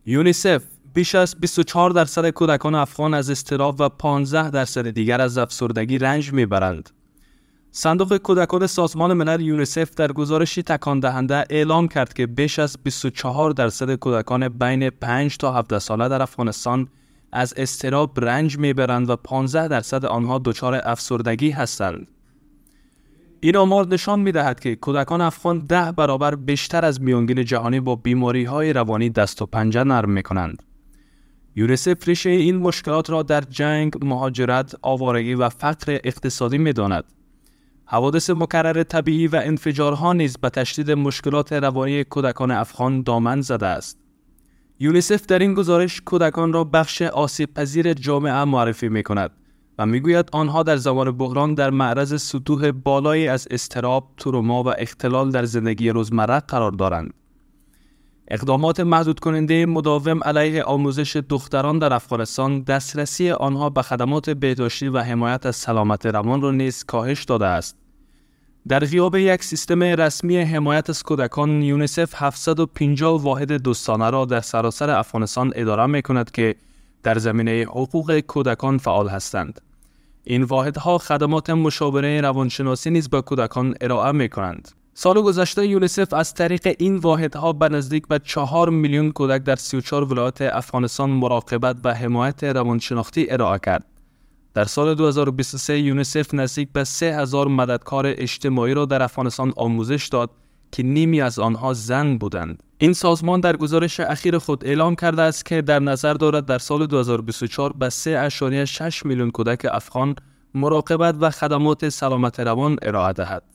یونیسف بیش از 24% کودکان افغان از اضطراب و 15% دیگر از افسردگی رنج میبرند. صندوق کودکان سازمان ملل یونیسف در گزارشی تکان دهنده اعلام کرد که بیش از 24% کودکان بین 5 تا 17 ساله در افغانستان از اضطراب رنج میبرند و 15% آنها دچار افسردگی هستند. این آمار نشان می‌دهد که کودکان افغان 10 برابر بیشتر از میانگین جهانی با بیماری‌های روانی دست و پنجه نرم می‌کنند. یونیسف ریشه این مشکلات را در جنگ، مهاجرت، آوارگی و فقر اقتصادی می‌داند. حوادث مکرر طبیعی و انفجارها نیز به تشدید مشکلات روانی کودکان افغان دامن زده است. یونیسف در این گزارش کودکان را بخش آسیب‌پذیر جامعه معرفی می‌کند و میگوید آنها در زمان بحران در معرض سطوح بالایی از اضطراب، تروما و اختلال در زندگی روزمره قرار دارند. اقدامات محدود کننده مداوم علیه آموزش دختران در افغانستان دسترسی آنها به خدمات بهداشتی و حمایت از سلامت روان را نیز کاهش داده است. در غیاب یک سیستم رسمی حمایت از کودکان، یونیسف 750 واحد دوستانه را در سراسر افغانستان اداره می‌کند که در زمینه حقوق کودکان فعال هستند. این واحدها خدمات مشاوره روانشناسی نیز به کودکان ارائه می‌کنند. سال گذشته یونیسف از طریق این واحدها به نزدیک به 4 میلیون کودک در 34 ولایت افغانستان مراقبت و حمایت روانشناختی ارائه کرد. در سال 2023 یونیسف نزدیک به 3000 مددکار اجتماعی را در افغانستان آموزش داد که نیمی از آنها زن بودند. این سازمان در گزارش اخیر خود اعلام کرده است که در نظر دارد در سال 2024 به 3.6 میلیون کودک افغان مراقبت و خدمات سلامت روان ارائه دهد.